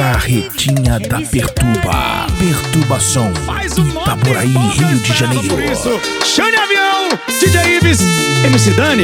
Carretinha da Perturba. Perturbação. Itaboraí, Rio de Janeiro. Xande Avião, DJ Ives, MC Dani.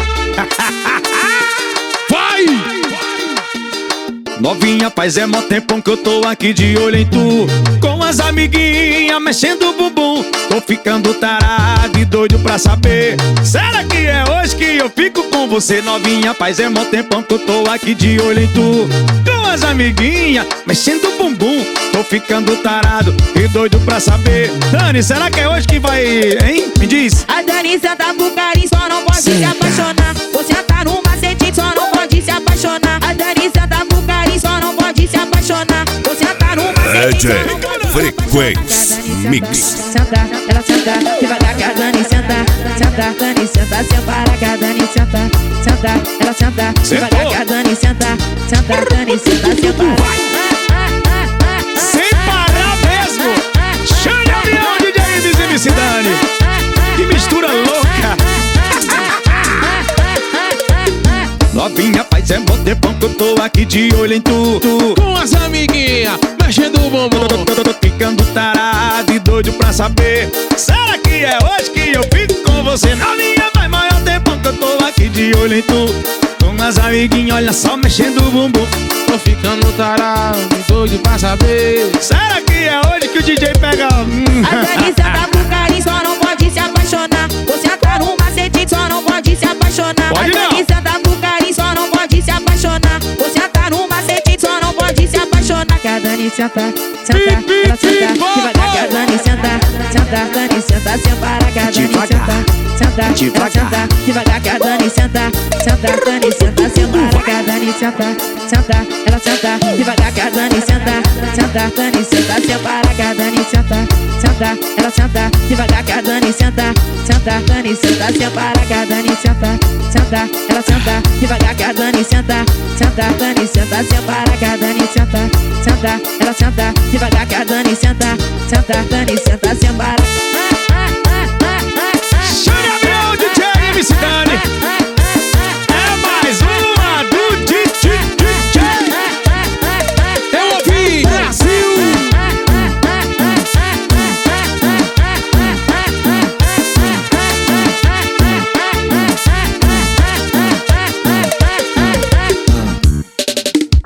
Vai! Novinha, faz mó tempão que eu tô aqui de olho em tu, com as amiguinhas mexendo o bumbum. Tô ficando tarado e doido pra saber, será que é hoje que eu fico com você? Novinha, faz mó tempão que eu tô aqui de olho em tu, com as amiguinhas mexendo o bumbum. Tô ficando tarado e doido pra saber, Dani, será que é hoje que vai, hein? Me diz. A Dani senta pro carinho, só não pode se apaixonar. Você tá no macete, só não pode se apaixonar. A Dani senta pro carinho, só não pode se apaixonar. Você tá no macete, só não pode se Frequência Mix. Senta, ela senta, devagar que a Dani senta. Senta, Dani senta, sem parar que a Dani senta. Senta, ela senta, devagar que a Dani senta. Senta, Dani senta, sem parar. Sem parar mesmo. Xande Avião, DJ Ives e MC Dani. Que mistura louca. Novinha, faz mó tempão que eu tô aqui de olho em tu, com as amiguinhas mexendo o bumbum. Tô ficando tarado e doido pra saber, será que é hoje que eu fico com você? Novinha, faz maior tempão que eu tô aqui de olho em tu, com as amiguinhas, olha só, mexendo o bumbum. Tô ficando tarado e doido pra saber, será que é hoje que o DJ pega? A Dani senta pro carinho, só não pode se apaixonar. Você tá no macete, só não pode se apaixonar. Pode não. A Dani senta pro carinho, só não pode se apaixonar. Você tá no macete, só não pode se apaixonar. Que a Dani senta, ela senta, devagar que a Dani senta. Senta, Dani senta, sem parar que a Dani senta. Senta, ela senta, devagar que a Dani senta. Senta, Dani senta, sem parar que a Dani senta. Senta, ela senta, devagar que a Dani senta. Senta, Dani senta, sem parar que a Dani senta. Senta, ela senta, devagar que a Dani senta. Senta, Dani senta, sem parar que a Dani senta. Senta, ela senta, devagar que a Dani senta. Senta, Dani senta, sem parar que a Dani senta. Senta, ela senta, devagar que a Dani senta. Senta, Dani senta, sem parar.